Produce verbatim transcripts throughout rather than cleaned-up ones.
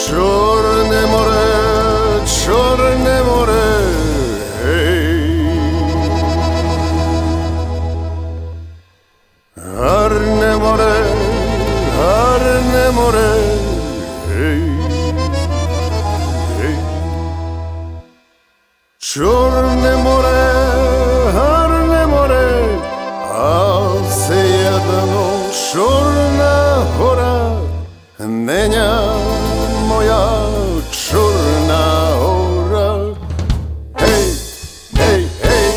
Чорне море, Чорне море, гей. Гарне море, гарне море, гей, гей. Чорне море, гарне море, а все єдно Чорна гора, неня моя Чорна гора. Гей, гей, гей.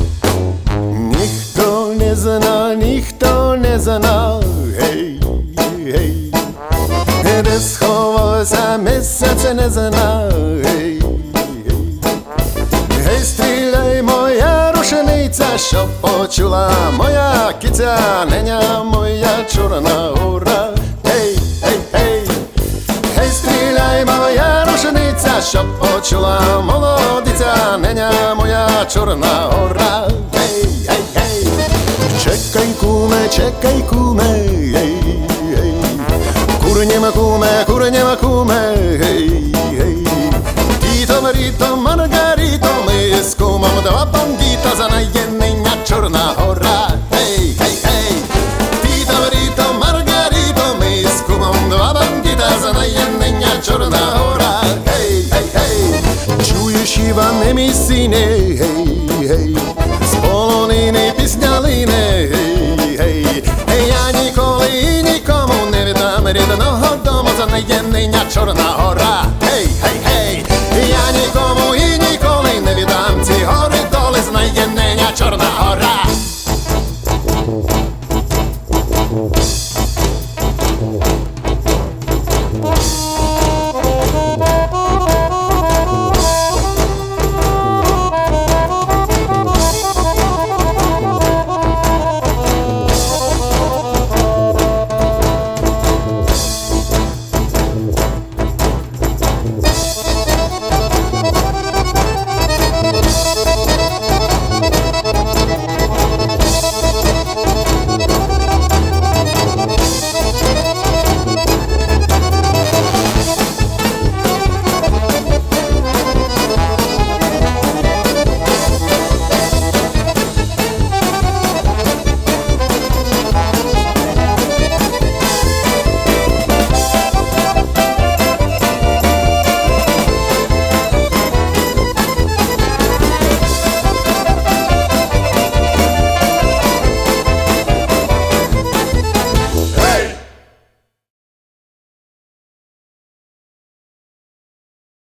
Ніхто не зна, ніхто не зна, гей, гей. Де сховався місяць, не зна, гей, гей. Гей, стріляй, моя рушениця, щоб почула моя киця, неня моя Чорна гора. Гей, гей, гей. Гей, стріляй, моя рушениця, щоб почула молодиця, неня моя Чорна гора. Гей, гей, гей. Чекай, куме, чекай, куме, гей, гей. Курнєма, куме, курнєма, куме, гей, гей. Тіто, Маріто, Маргаріто, ми з кумом два бандіта, за наєднення Чорна гора. Гей, гей, гей. Тіто, Маріто, Маргаріто, ми з кумом два бандіта, за наєднення Чорна гора. Гей, гей, гей. Чуєш, Іване, мій сине, гей, гей. З полонини пісня лине, гей, гей. Гей, я ніколи і нікому не віддам рідного дому, за наєднення Чорна гора. Гей, гей, гей. Я нікому